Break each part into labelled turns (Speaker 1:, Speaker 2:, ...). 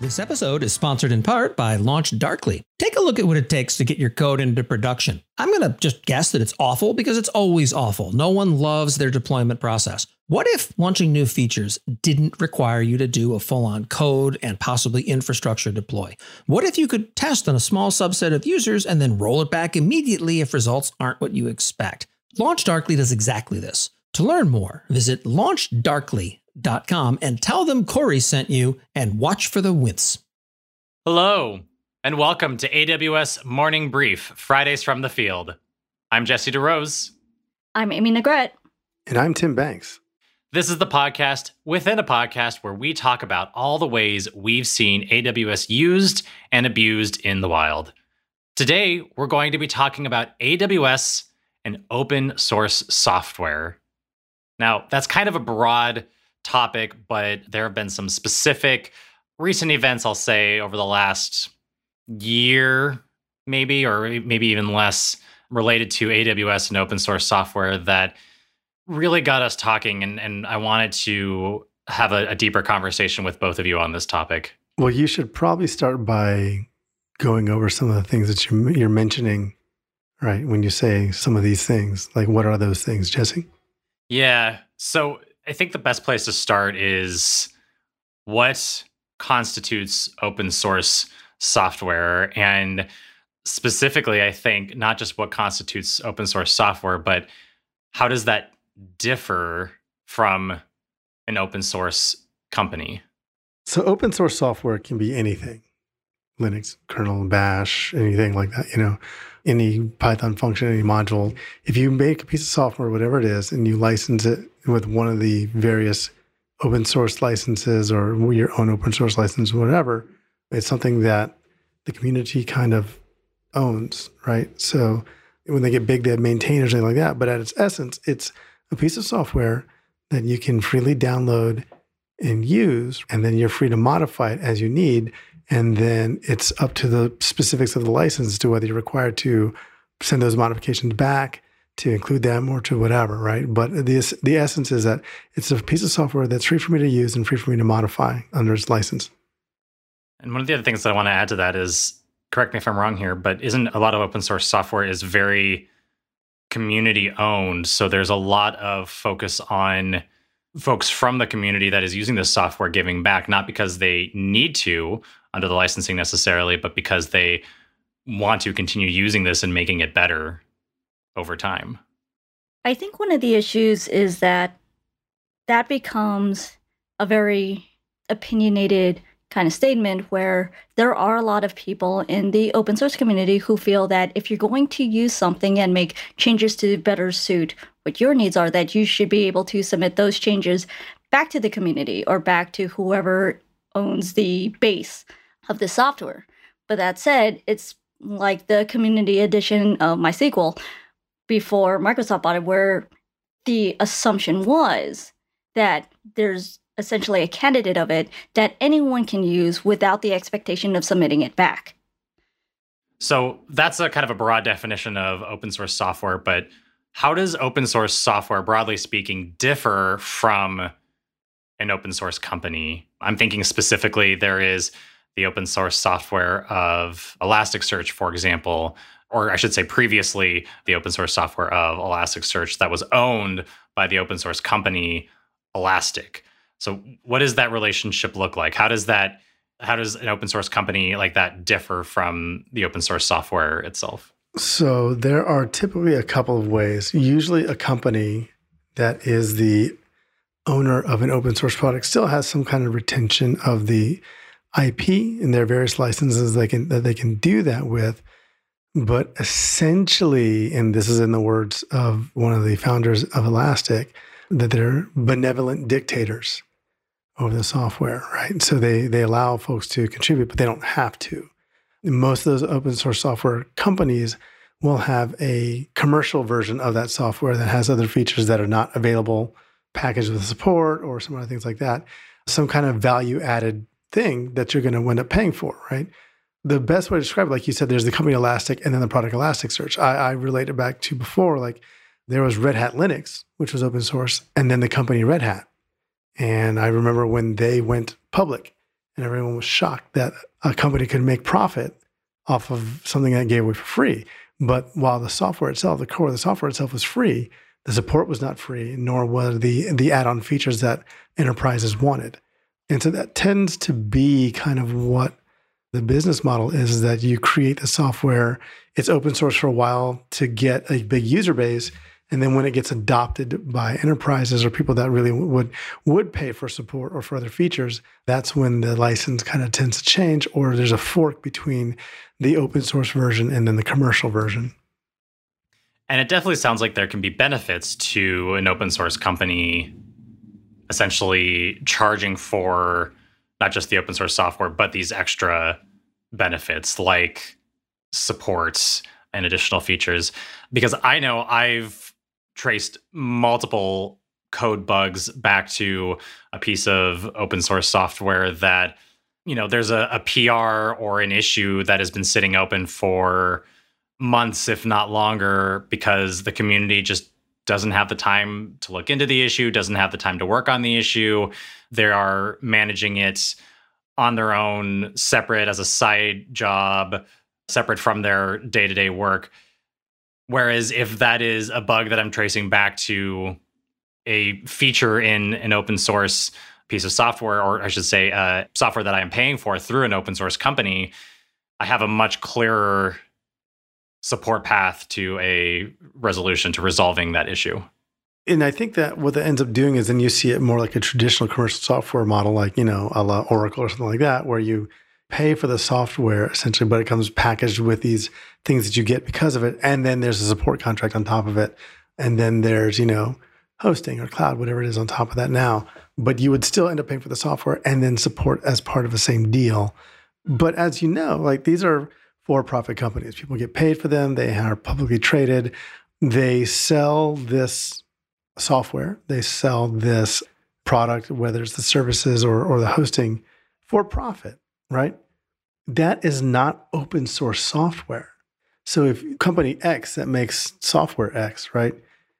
Speaker 1: This episode is sponsored in part by LaunchDarkly. Take a look at what it takes to get your code into production. I'm going to just guess that it's awful because it's always awful. No one loves their deployment process. What if launching new features didn't require you to do a full-on code and possibly infrastructure deploy? What if you could test on a small subset of users and then roll it back immediately if results aren't what you expect? LaunchDarkly does exactly this. To learn more, visit launchdarkly.com and tell them Corey sent you and watch for the wince.
Speaker 2: Hello, and welcome to AWS Morning Brief, Fridays from the Field. I'm Jesse DeRose.
Speaker 3: I'm Amy Negrete.
Speaker 4: And I'm Tim Banks.
Speaker 2: This is the podcast within a podcast where we talk about all the ways we've seen AWS used and abused in the wild. Today, we're going to be talking about AWS and open source software. Now, that's kind of a broad topic, but there have been some specific recent events, I'll say, over the last year, maybe, or maybe even less, related to AWS and open source software that really got us talking, and I wanted to have a deeper conversation with both of you on this topic.
Speaker 4: Well, you should probably start by going over some of the things that you're mentioning, right? When you say some of these things, like what are those things, Jesse?
Speaker 2: Yeah, so I think the best place to start is what constitutes open source software, and specifically, I think, not just what constitutes open source software, but how does that differ from an open source company?
Speaker 4: So open source software can be anything. Linux, kernel, bash, anything like that, any Python function, any module. If you make a piece of software, whatever it is, and you license it with one of the various open source licenses or your own open source license, whatever, it's something that the community kind of owns, right? So when they get big, they have maintainers and like that. But at its essence, it's a piece of software that you can freely download and use, and then you're free to modify it as you need. And then it's up to the specifics of the license to whether you're required to send those modifications back, to include them, or to whatever, right? But the essence is that it's a piece of software that's free for me to use and free for me to modify under its license.
Speaker 2: And one of the other things that I want to add to that is, correct me if I'm wrong here, but isn't a lot of open source software is very community owned? So there's a lot of focus on folks from the community that is using this software giving back, not because they need to under the licensing necessarily, but because they want to continue using this and making it better over time.
Speaker 3: I think one of the issues is that becomes a very opinionated kind of statement where there are a lot of people in the open source community who feel that if you're going to use something and make changes to better suit what your needs are, that you should be able to submit those changes back to the community or back to whoever owns the base of the software. But that said, it's like the community edition of MySQL before Microsoft bought it, where the assumption was that there's essentially a candidate of it that anyone can use without the expectation of submitting it back.
Speaker 2: So that's a kind of a broad definition of open source software, but how does open source software, broadly speaking, differ from an open source company? I'm thinking specifically there is the open source software of Elasticsearch, for example, or I should say previously the open source software of Elasticsearch that was owned by the open source company Elastic. So what does that relationship look like? How does an open source company like that differ from the open source software itself?
Speaker 4: So there are typically a couple of ways. Usually a company that is the owner of an open source product still has some kind of retention of the IP in their various licenses that they can do that with. But essentially, and this is in the words of one of the founders of Elastic, that they're benevolent dictators over the software, right? So they allow folks to contribute, but they don't have to. Most of those open source software companies will have a commercial version of that software that has other features that are not available, packaged with support or some other things like that. Some kind of value added thing that you're going to end up paying for, right? The best way to describe it, like you said, there's the company Elastic and then the product Elasticsearch. I relate it back to before, like there was Red Hat Linux, which was open source, and then the company Red Hat. And I remember when they went public And everyone was shocked that a company could make profit off of something that gave away for free. But while the software itself, the core of the software itself was free, the support was not free, nor were the add-on features that enterprises wanted. And so that tends to be kind of what the business model is that you create the software, it's open source for a while to get a big user base. And then when it gets adopted by enterprises or people that really would pay for support or for other features, that's when the license kind of tends to change, or there's a fork between the open source version and then the commercial version.
Speaker 2: And it definitely sounds like there can be benefits to an open source company essentially charging for not just the open source software, but these extra benefits like support and additional features. Because I know I've traced multiple code bugs back to a piece of open source software that, there's a PR or an issue that has been sitting open for months, if not longer, because the community just doesn't have the time to look into the issue, doesn't have the time to work on the issue. They are managing it on their own, separate as a side job, separate from their day-to-day work. Whereas if that is a bug that I'm tracing back to a feature in an open source piece of software, or I should say software that I am paying for through an open source company, I have a much clearer support path to a resolution, to resolving that issue.
Speaker 4: And I think that what that ends up doing is then you see it more like a traditional commercial software model, like, a la Oracle or something like that, where you pay for the software essentially, but it comes packaged with these things that you get because of it. And then there's a support contract on top of it. And then there's, hosting or cloud, whatever it is on top of that now. But you would still end up paying for the software and then support as part of the same deal. But as you know, like these are for-profit companies. People get paid for them. They are publicly traded. They sell this software. They sell this product, whether it's the services or the hosting, for profit, right? That is not open source software. So if company X that makes software X, right,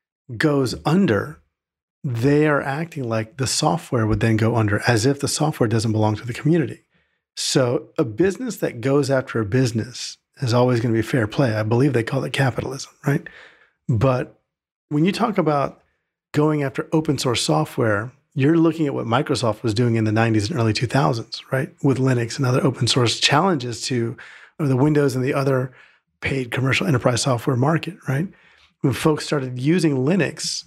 Speaker 4: goes under, they are acting like the software would then go under, as if the software doesn't belong to the community. So a business that goes after a business is always going to be fair play. I believe they call it capitalism, right? But when you talk about going after open source software, you're looking at what Microsoft was doing in the 90s and early 2000s, right? With Linux and other open source challenges to the Windows and the other paid commercial enterprise software market, right? When folks started using Linux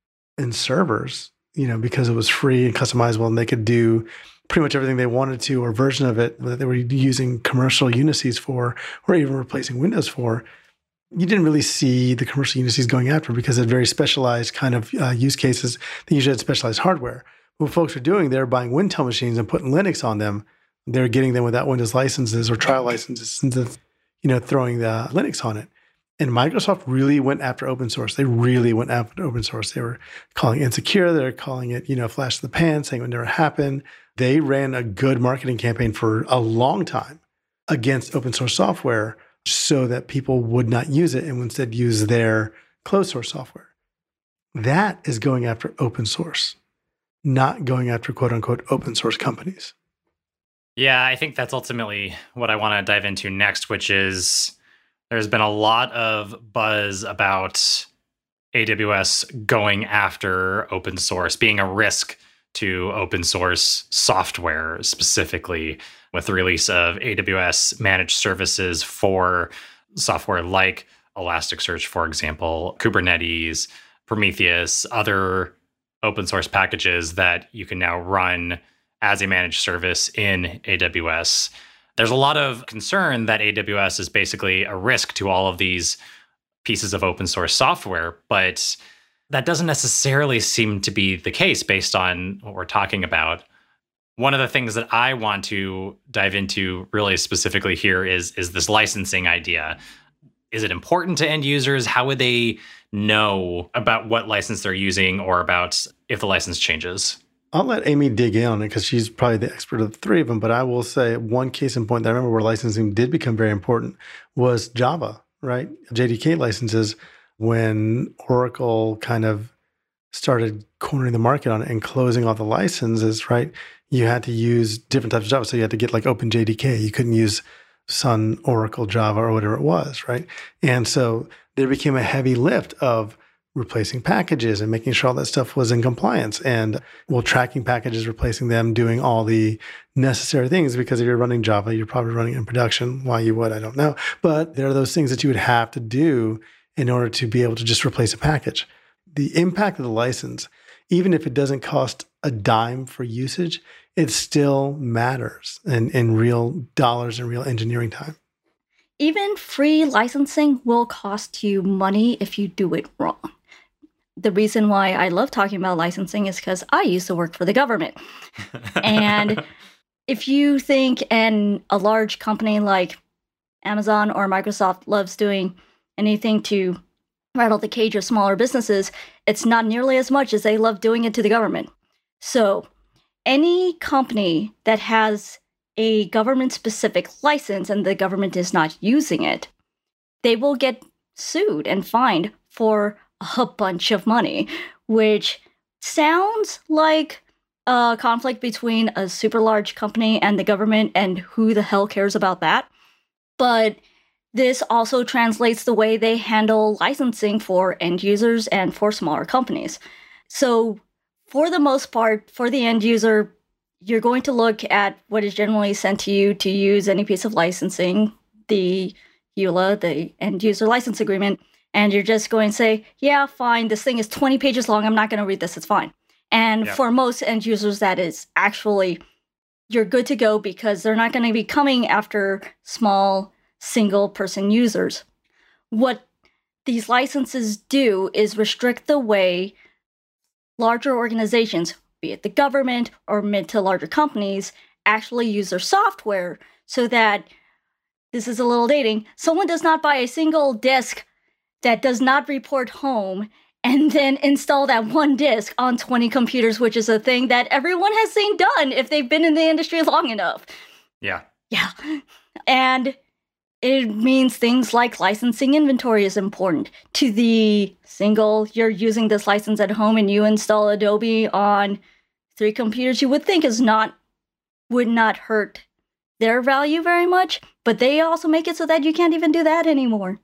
Speaker 4: in servers, because it was free and customizable and they could do pretty much everything they wanted to, or version of it that they were using commercial Unisys for, or even replacing Windows for, you didn't really see the commercial Unisys going after because of very specialized kind of use cases. They usually had specialized hardware. What folks are doing, they're buying Wintel machines and putting Linux on them. They're getting them without Windows licenses or trial licenses, and throwing the Linux on it. And Microsoft really went after open source. They really went after open source. They were calling it insecure. They're calling it, flash in the pan, saying it would never happen. They ran a good marketing campaign for a long time against open source software so that people would not use it and would instead use their closed source software. That is going after open source, not going after quote unquote open source companies.
Speaker 2: Yeah, I think that's ultimately what I want to dive into next, which is there's been a lot of buzz about AWS going after open source, being a risk to open source software, specifically with the release of AWS managed services for software like Elasticsearch, for example, Kubernetes, Prometheus, other open source packages that you can now run as a managed service in AWS. There's a lot of concern that AWS is basically a risk to all of these pieces of open source software, but that doesn't necessarily seem to be the case based on what we're talking about. One of the things that I want to dive into really specifically here is this licensing idea. Is it important to end users? How would they know about what license they're using or about if the license changes?
Speaker 4: I'll let Amy dig in on it because she's probably the expert of the three of them. But I will say one case in point that I remember where licensing did become very important was Java, right? JDK licenses, when Oracle kind of started cornering the market on it and closing all the licenses, right? You had to use different types of Java. So you had to get like OpenJDK. You couldn't use Sun, Oracle, Java, or whatever it was, right? And so there became a heavy lift of replacing packages and making sure all that stuff was in compliance, and tracking packages, replacing them, doing all the necessary things, because if you're running Java, you're probably running in production. Why you would, I don't know. But there are those things that you would have to do in order to be able to just replace a package. The impact of the license, even if it doesn't cost a dime for usage, it still matters in real dollars and real engineering time.
Speaker 3: Even free licensing will cost you money if you do it wrong. The reason why I love talking about licensing is because I used to work for the government. And if you think a large company like Amazon or Microsoft loves doing anything to rattle the cage of smaller businesses, it's not nearly as much as they love doing it to the government. So any company that has a government-specific license and the government is not using it, they will get sued and fined for a bunch of money, which sounds like a conflict between a super large company and the government, and who the hell cares about that? But this also translates the way they handle licensing for end users and for smaller companies. So for the most part, for the end user, you're going to look at what is generally sent to you to use any piece of licensing, the EULA, the end user license agreement, and you're just going to say, yeah, fine, this thing is 20 pages long, I'm not going to read this, it's fine. And for most end users, that is actually, you're good to go, because they're not going to be coming after small single-person users. What these licenses do is restrict the way larger organizations, be it the government or mid to larger companies, actually use their software, so that, this is a little dating, someone does not buy a single disk that does not report home and then install that one disk on 20 computers, which is a thing that everyone has seen done if they've been in the industry long enough.
Speaker 2: Yeah.
Speaker 3: And it means things like licensing inventory is important. To the single, you're using this license at home and you install Adobe on 3 computers, you would think would not hurt their value very much, but they also make it so that you can't even do that anymore.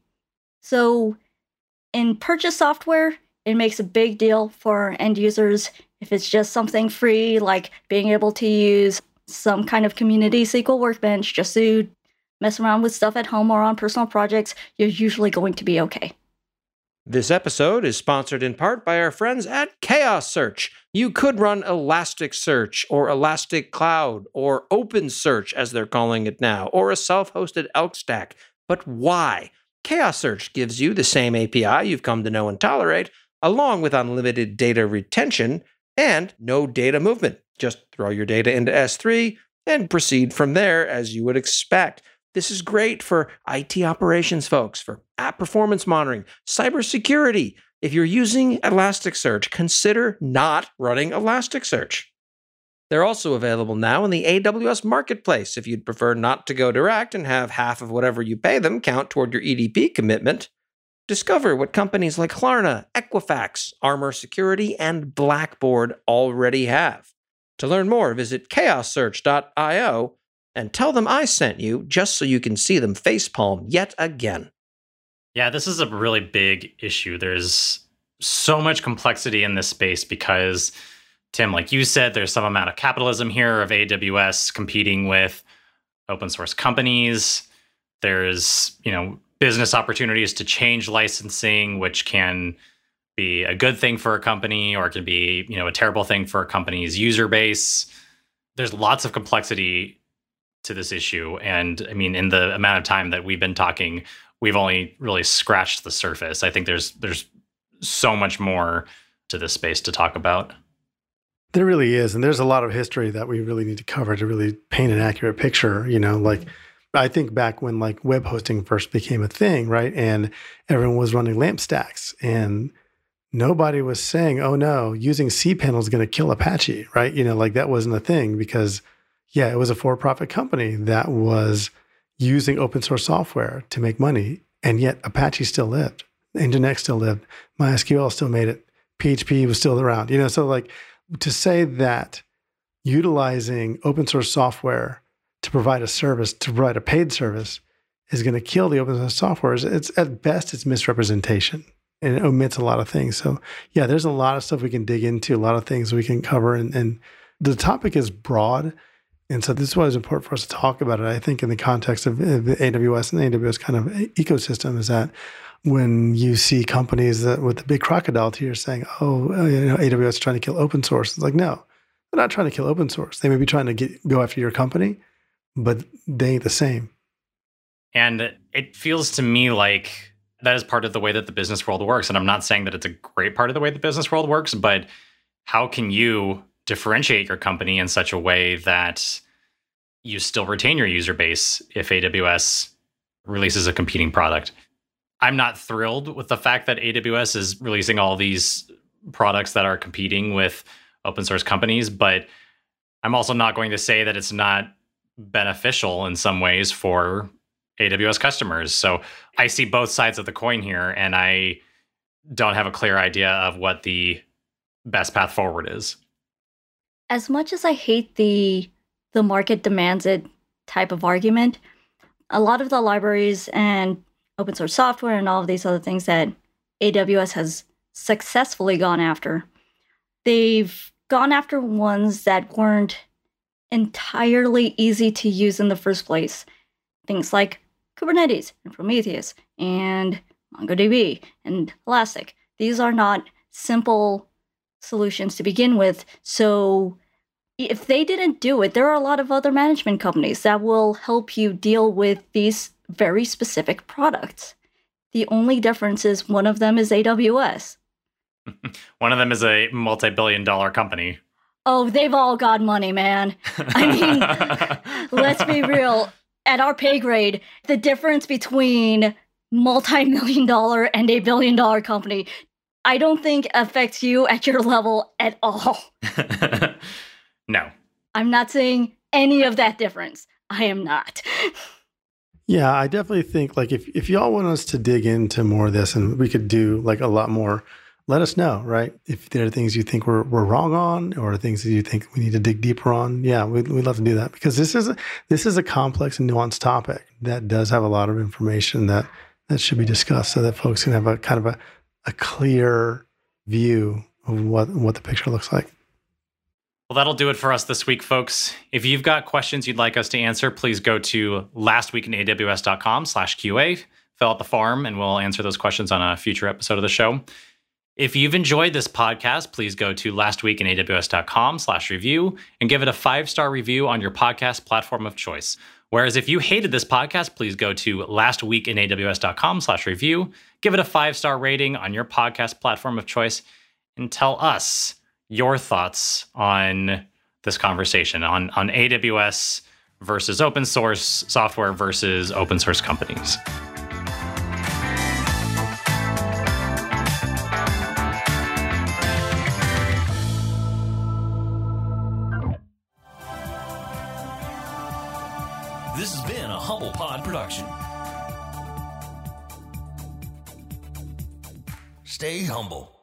Speaker 3: So in purchase software, it makes a big deal for end users. If it's just something free, like being able to use some kind of community SQL workbench just to mess around with stuff at home or on personal projects, you're usually going to be okay.
Speaker 1: This episode is sponsored in part by our friends at Chaos Search. You could run Elasticsearch or Elastic Cloud or OpenSearch, as they're calling it now, or a self-hosted Elk stack. But why? Chaos Search gives you the same API you've come to know and tolerate, along with unlimited data retention and no data movement. Just throw your data into S3 and proceed from there as you would expect. This is great for IT operations folks, for app performance monitoring, cybersecurity. If you're using Elasticsearch, consider not running Elasticsearch. They're also available now in the AWS Marketplace if you'd prefer not to go direct and have half of whatever you pay them count toward your EDP commitment. Discover what companies like Klarna, Equifax, Armor Security, and Blackboard already have. To learn more, visit chaossearch.io and tell them I sent you, just so you can see them facepalm yet again.
Speaker 2: Yeah, this is a really big issue. There's so much complexity in this space because, Tim, like you said, there's some amount of capitalism here of AWS competing with open source companies. There's, business opportunities to change licensing, which can be a good thing for a company or it can be, a terrible thing for a company's user base. There's lots of complexity to this issue. And I mean, in the amount of time that we've been talking, we've only really scratched the surface. I think there's so much more to this space to talk about.
Speaker 4: There really is. And there's a lot of history that we really need to cover to really paint an accurate picture. I think back when web hosting first became a thing, right? And everyone was running LAMP stacks and nobody was saying, oh no, using cPanel is going to kill Apache, right? That wasn't a thing because it was a for-profit company that was using open source software to make money. And yet Apache still lived. Nginx still lived. MySQL still made it PHP was still around. So like to say that utilizing open source software to provide a service, to provide a paid service, is going to kill the open source software. It's at best, it's misrepresentation, and it omits a lot of things. So yeah, there's a lot of stuff we can dig into, a lot of things we can cover, and the topic is broad. And so this is why it's important for us to talk about it. I think in the context of the AWS and the AWS kind of ecosystem is that when you see companies that with the big crocodile tears saying, AWS is trying to kill open source. It's like, no, they're not trying to kill open source. They may be trying to go after your company, but they ain't the same.
Speaker 2: And it feels to me like that is part of the way that the business world works. And I'm not saying that it's a great part of the way the business world works, but how can you differentiate your company in such a way that you still retain your user base if AWS releases a competing product? I'm not thrilled with the fact that AWS is releasing all these products that are competing with open source companies, but I'm also not going to say that it's not beneficial in some ways for AWS customers. So I see both sides of the coin here, and I don't have a clear idea of what the best path forward is.
Speaker 3: As much as I hate the market demands it type of argument, a lot of the libraries and open source software and all of these other things that AWS has successfully gone after, they've gone after ones that weren't entirely easy to use in the first place. Things like Kubernetes and Prometheus and MongoDB and Elastic. These are not simple solutions to begin with. So if they didn't do it, there are a lot of other management companies that will help you deal with these very specific products. The only difference is one of them is AWS.
Speaker 2: One of them is a multi-billion-dollar company.
Speaker 3: Oh, they've all got money, man. I mean, let's be real. At our pay grade, the difference between multi-million-dollar and a billion-dollar company, I don't think affects you at your level at all.
Speaker 2: No.
Speaker 3: I'm not saying any of that difference. I am not.
Speaker 4: Yeah, I definitely think like if y'all want us to dig into more of this and we could do like a lot more, let us know, right? If there are things you think we're wrong on or things that you think we need to dig deeper on, yeah, we'd love to do that because this is a complex and nuanced topic that does have a lot of information that should be discussed so that folks can have a kind of a clear view of what the picture looks like.
Speaker 2: Well, that'll do it for us this week, folks. If you've got questions you'd like us to answer, please go to lastweekinaws.com/QA, fill out the form, and we'll answer those questions on a future episode of the show. If you've enjoyed this podcast, please go to lastweekinaws.com/review and give it a 5-star review on your podcast platform of choice. Whereas if you hated this podcast, please go to lastweekinaws.com/review, give it a 5-star rating on your podcast platform of choice, and tell us your thoughts on this conversation on AWS versus open source software versus open source companies.
Speaker 5: This has been a Humble Pod production. Stay humble.